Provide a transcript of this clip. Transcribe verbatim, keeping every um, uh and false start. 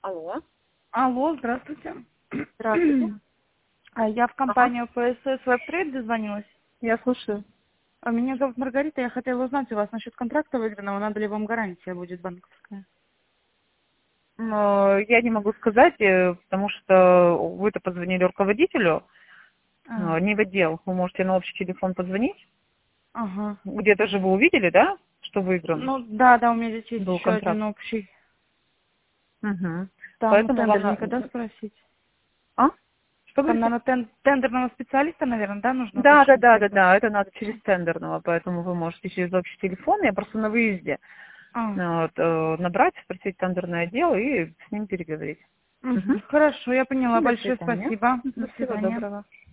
Алло. Алло, здравствуйте. Здравствуйте. А Я в Ага. компанию ПСС Веб-трейд дозвонилась. Я слушаю. А Меня зовут Маргарита, я хотела узнать у вас насчет контракта выигранного, надо ли вам гарантия будет банковская? Но я не могу сказать, э, потому что вы-то позвонили руководителю, А, э, не в отдел. Вы можете на общий телефон позвонить. ага. Где-то же вы увидели, да, что выигран Ну да, да, у меня здесь есть был еще один контракт. общий. Угу. Там у Поэтому вам... тендерника, да, на- спросить? А? Что Там, говорите? наверное, тен- тендерного специалиста, наверное, да, нужно Да, да, уточнить да, да, тогда? да, это надо через тендерного, поэтому вы можете через общий телефон, я просто на выезде, А, ну, вот, э, набрать, спросить тендерный отдел и с ним переговорить. Угу. мгм. Хорошо, я поняла. До Большое свидания. спасибо. До Мгм. Всего свидания. доброго.